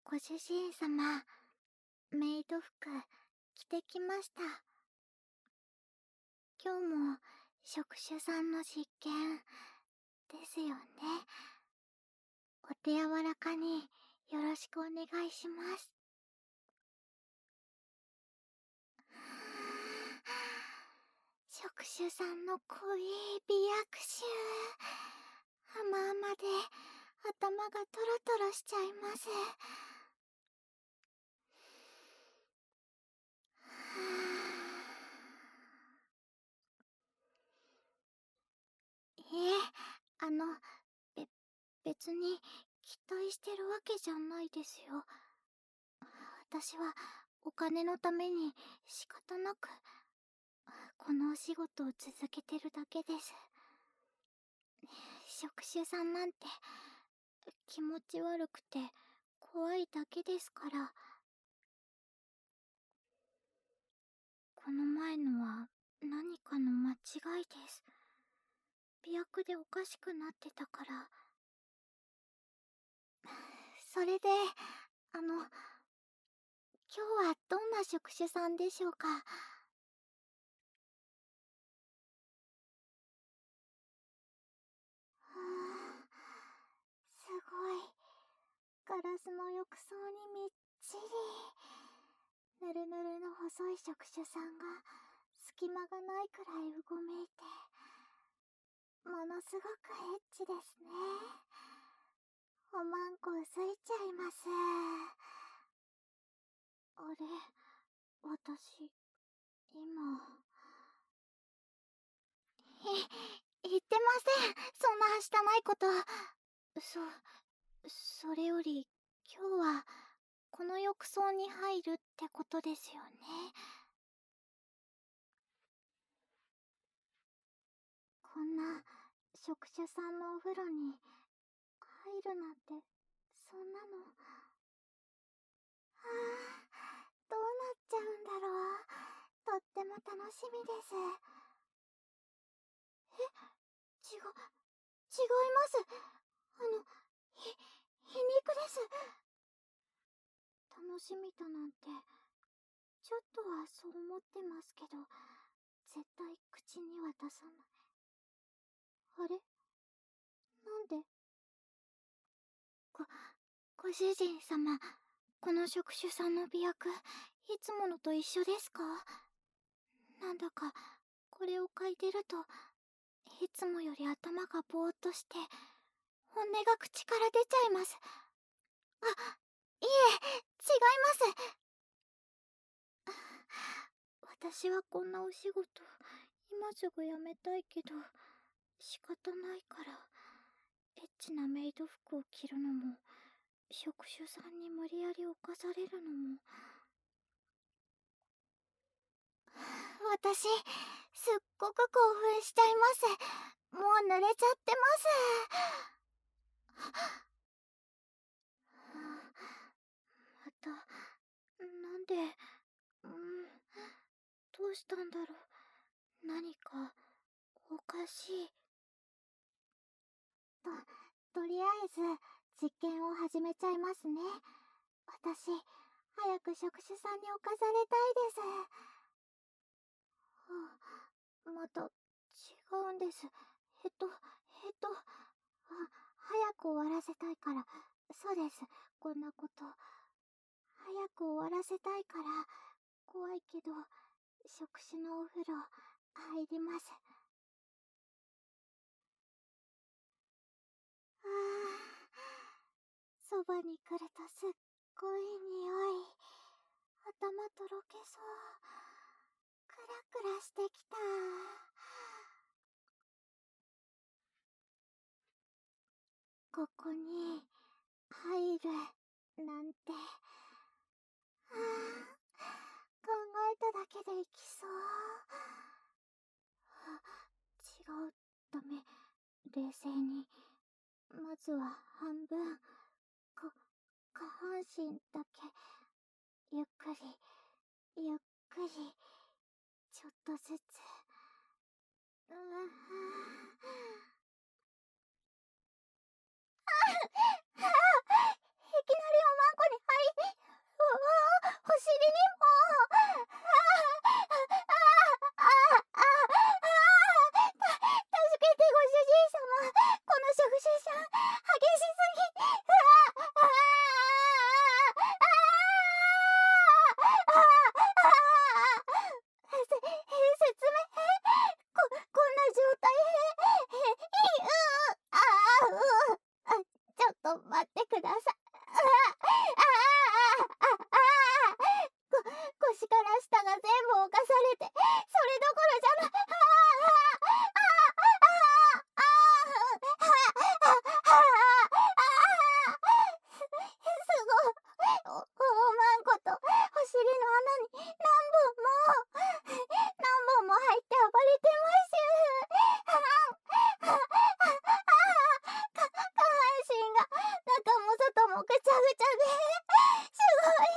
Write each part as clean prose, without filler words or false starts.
ご主人様、メイド服着てきました。今日も職種さんの実験ですよね。お手柔らかによろしくお願いします。職種さんの濃い美薬臭、甘々で頭がトロトロしちゃいます。べ、別に期待してるわけじゃないですよ。私はお金のために仕方なくこのお仕事を続けてるだけです。職種さんなんて気持ち悪くて怖いだけですから。この前のは何かの間違いです。美薬でおかしくなってたから。それで今日はどんな職種さんでしょうか？すごい。ガラスの浴槽にみっちり。ぬるぬるの細い職種さんが隙間がないくらいうごめいて、ものすごくエッチですね。おまんこ薄いちゃいます。あれ、私、今。言ってません。そんなはしたないこと。それより、今日は、この浴槽に入るってことですよね。こんな、職種さんのお風呂に、入るなんて、そんなの。どうなっちゃうんだろう。とっても楽しみです。違います。皮肉です。楽しみだなんて、ちょっとはそう思ってますけど、絶対口には出さない。あれ、なんで？ご主人様、この職種さんの美薬、いつものと一緒ですか？なんだか、これを嗅いでると、いつもより頭がぼーっとして、本音が口から出ちゃいます。あ、いえ、違います。私はこんなお仕事、今すぐ辞めたいけど、仕方ないから、エッチなメイド服を着るのも、職種さんに無理やり犯されるのも。私、すっごく興奮しちゃいます。もう濡れちゃってます。また、なんで、どうしたんだろう。何か、おかしい。とりあえず、実験を始めちゃいますね。私、早く職種さんに侵されたいです。また、違うんです。早く終わらせたいから、そうです、こんなこと。早く終わらせたいから、怖いけど、職種のお風呂、入ります。そばに来るとすっごい匂い。頭とろけそう。クラクラしてきた。ここに入るなんて、考えただけでいきそう。違う、ダメ。冷静に。まずは半分、下半身だけ、ゆっくり、ゆっくり、ちょっとずつ。いきなりおまんこに入っちゃですごい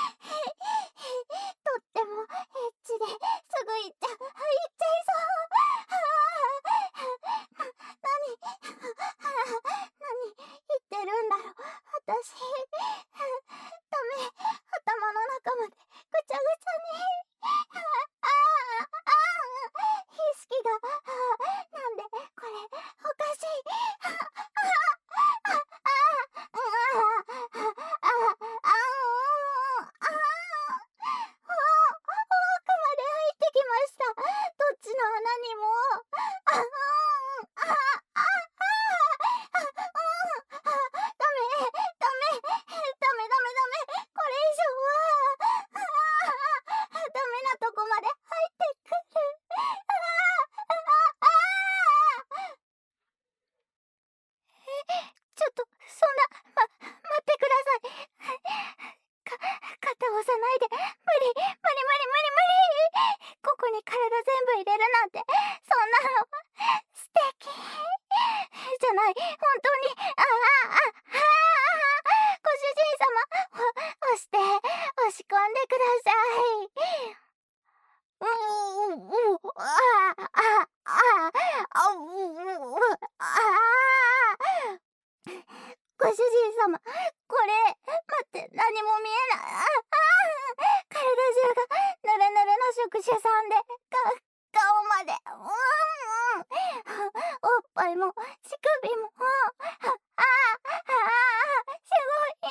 とってもエッチですぐ行っちゃいそう何言ってるんだろう私ダメ頭の中までぐちゃぐちゃに意識がなんでこれおかしい奥まで入ってきましたどっちの穴にもこれ以上はダメなとこまで入ってくるちょっとそんな待ってください肩を押さないで無理ここに体全部入れるなんてそんなの素敵じゃない本当にご主人様押して押し込んでくださいご主人様これ待って何も見えない体中がヌルヌルの触手さんで顔までおっぱいも乳首もすごい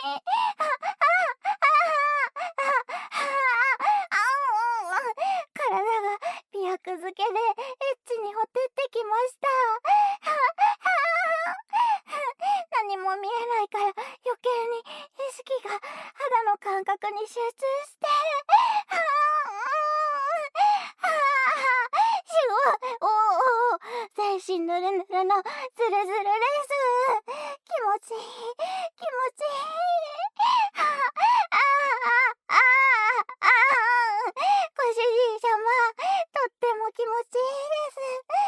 体が美薬漬けでエッチにほてってきました何も見えないから余計に意識が肌の感覚に集中してすごい全身ヌルヌルのズルズルです気持ちいいご主人様とっても気持ちいいです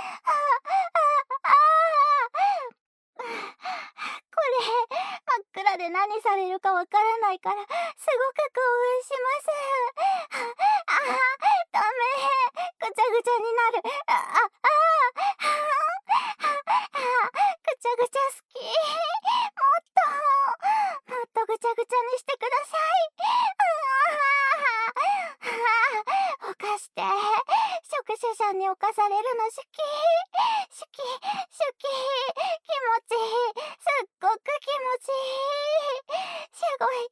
これ真っ暗で何されるかわからないからすごく興奮しますダメぐちゃぐちゃになるぐちゃぐちゃ好きもっとぐちゃぐちゃにしてください犯して触手さんに犯されるの好き気持ちいいすっごく気持ちいいすごい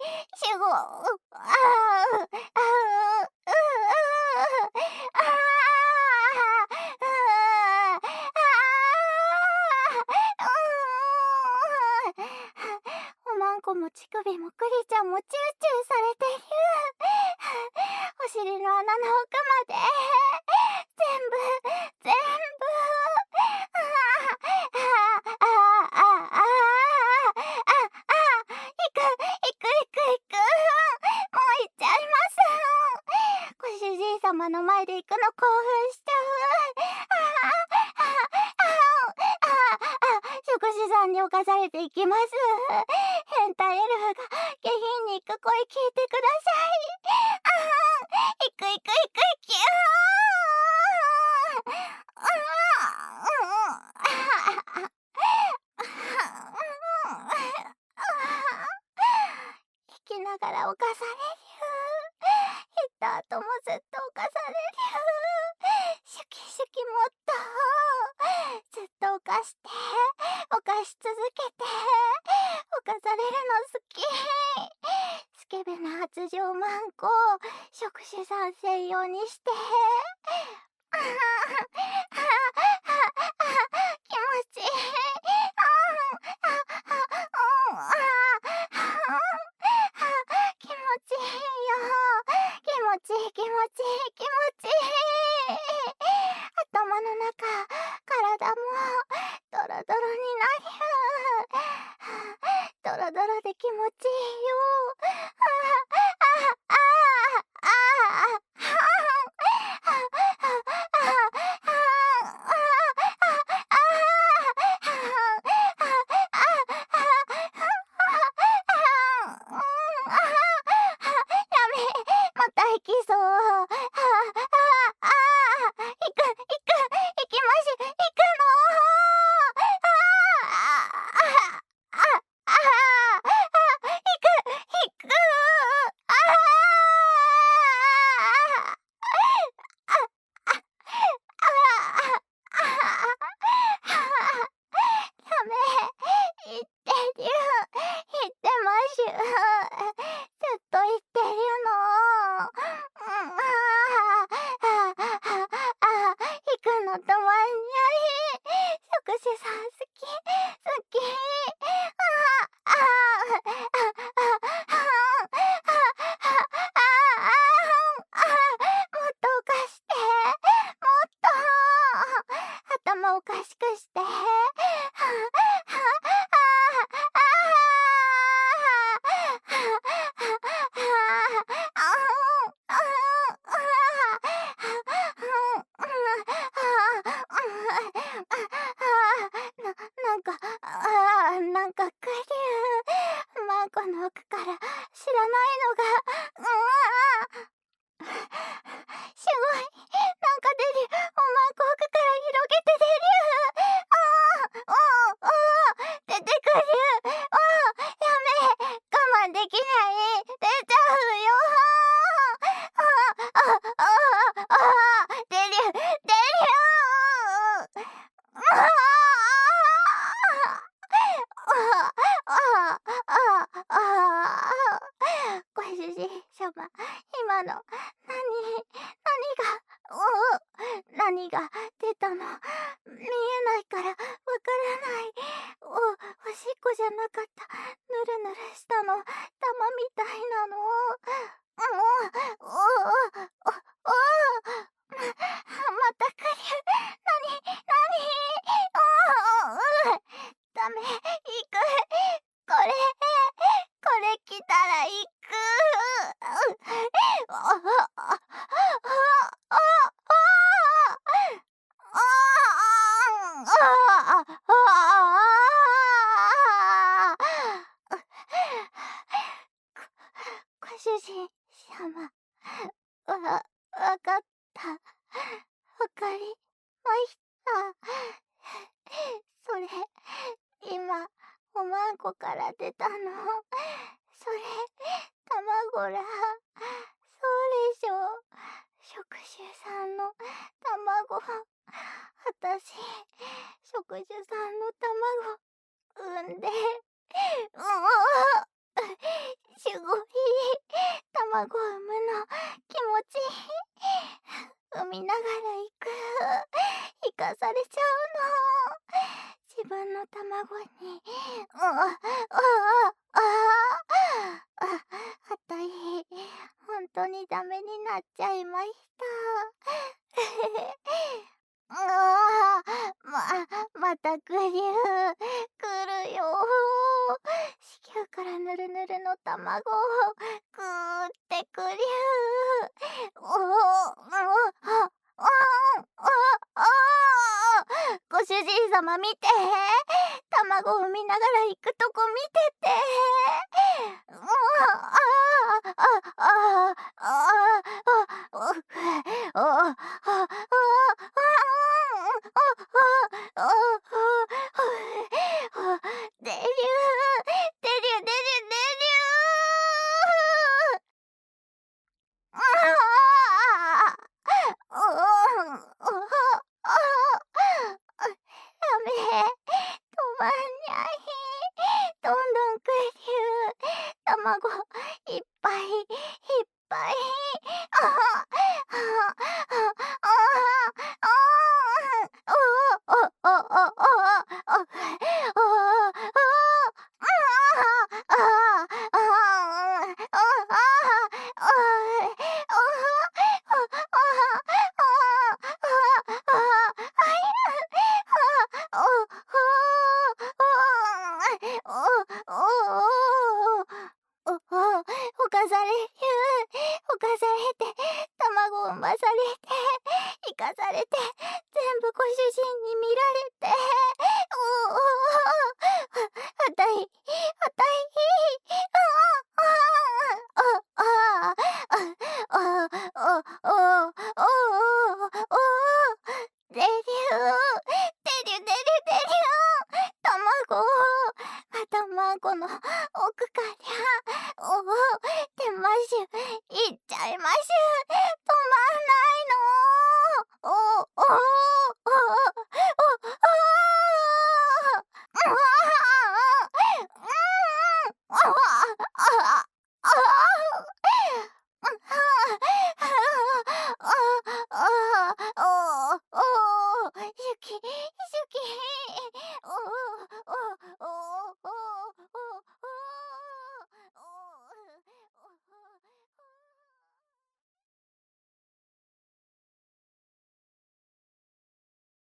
おまんこも乳首もクリちゃんもチューチューされてるお尻の穴の奥まで全部行くもう行っちゃいますご主人様の前で行くの興奮しちゃう食手さんに侵されていきます変態エルフが下品に行く声聞いてください行く生きながら犯される行った後もずっと犯されるシュキもっとずっと犯し続けて犯されるの好きスケベな発情マンコ触手さん専用にして気持ちいい気持ちいいよ気持ちいい頭の中体もドロドロになるドロドロで気持ちいいよこの奥から知らないのが、すごい。なんかデリュー、おまんこ奥から広げてデリュー。出てくる。やめ。我慢できない。出ちゃうよ。デリュー、デリュー。ご主人様、今の、何が出たの？見えないからわからない。おしっこじゃなかった。ぬるぬるしたの。玉みたいなの。また来る。ダメ、行く。これ来たら行く。ご主人様、わかった。わかりました。それ、今、おまんこから出たの。それ、卵ら。そうでしょ。職種さんの卵。私、職種さんの卵、産んで、すごい、卵産むの、気持ちいい。産みながら行く。生かされちゃうの。自分の卵に、あたい、本当にダメになっちゃいました。また来るよ。子宮からぬるぬるの卵をぐーってくりゅご主人様見て。卵を産みながら行くとこ見てて。デリュー、デリュー、デリュー、デリュー。やめ、止まんにゃい。どんどん来る。卵、いっぱい、いっぱい。ほかされる。ほかされて、卵を産まされて、生かされて、全部ご主人に見られて、あたい、デリュー、デリュー、デリュー、デリュー。卵を、またまんこの奥から、出ましゅ、いっちゃいましゅ。止まんないの。